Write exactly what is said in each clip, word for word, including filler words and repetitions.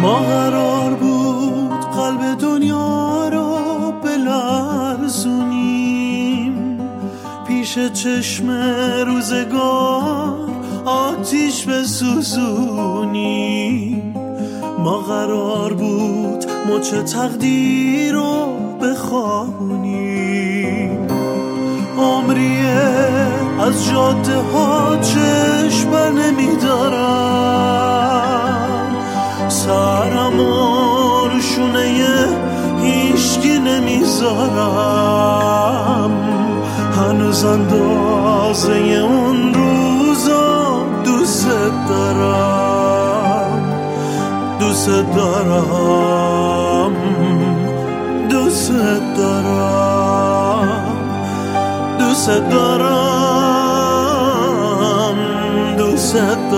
ما قرار بود قلب دنیا رو بلرزونیم، پیش چشم روزگار آتیش بسوزونیم. ما قرار بود مچ تقدیر رو بخوابونیم، عمریه از جاده ها چشم بر نمیدارم، سرمو رو شونه هیچکی نمیذارم. هنوز اندازه اون روزا دوست دارم، دوست دارم، دوست دارم، دوست دارم، دوست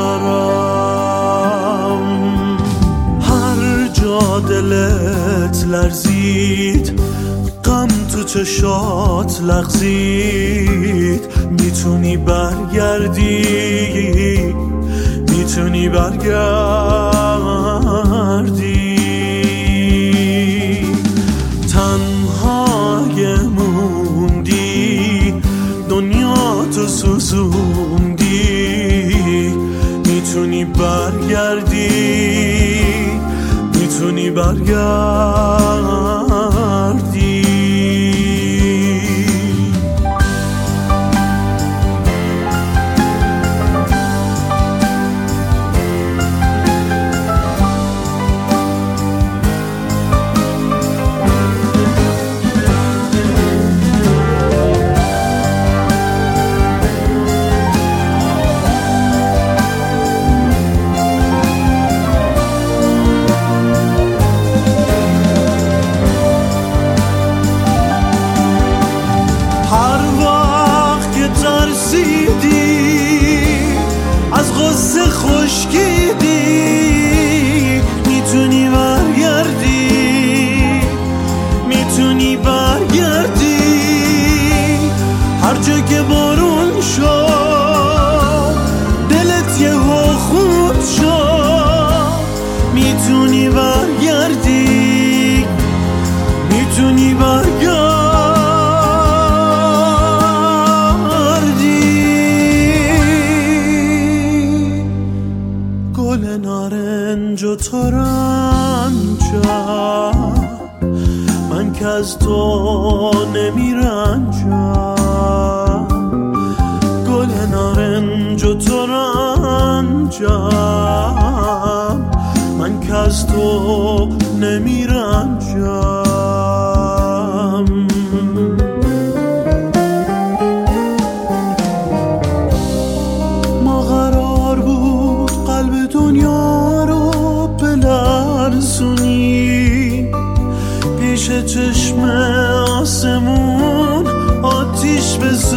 دارم. هر جا دلت لرزید، غم تو چشات لغزید، میتونی برگردی، میتونی برگردی. تنهای موندی، دنیا تو سوزوندی، میتونی برگردی، میتونی برگردی. از غصه خشکیدی، میتونی برگردی، میتونی برگردی. هر جا که بارون شد دلت یه خود شد، میتونی برگردی، میتونی برگردی. گل نارنج و ترنجم، من که از تو نمیرنجم. گل نارنج و ترنجم، من که از تو نمیرنجم. ما قرار بود قلب دنیا رو بلرزونیم، پیش چشم آسمون آتیش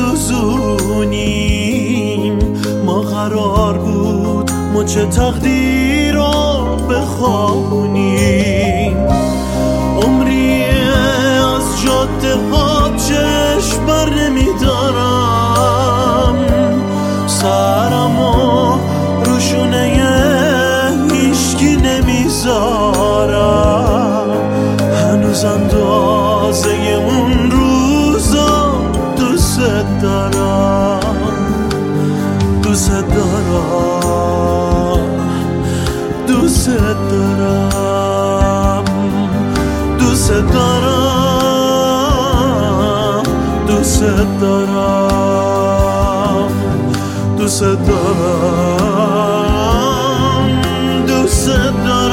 بسوزونیم. ما قرار بود مچ تقدیر رو بخوابونیم، عمریه از جاده ها چشم بر نمیدارم، سرمو رو شونه هیچکی نمیذارم. هنوز اندازه اون روزا دوست دارم، دوست دارم، دوست دارم، دوست دارم، دوست دارم، دوست دارم، دوست دارم.